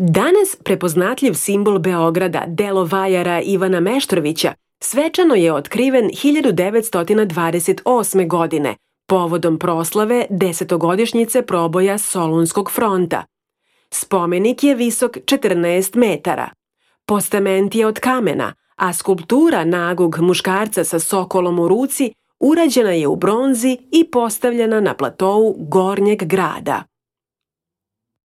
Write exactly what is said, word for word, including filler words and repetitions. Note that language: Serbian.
Danas prepoznatljiv simbol Beograda, delo vajara Ivana Meštrovića, svečano je otkriven hiljadu devetsto dvadeset osme. godine, povodom proslave desetogodišnjice proboja Solunskog fronta. Spomenik je visok četrnaest metara. Postament je od kamena, a skulptura nagog muškarca sa sokolom u ruci urađena je u bronzi i postavljena na platou Gornjeg grada.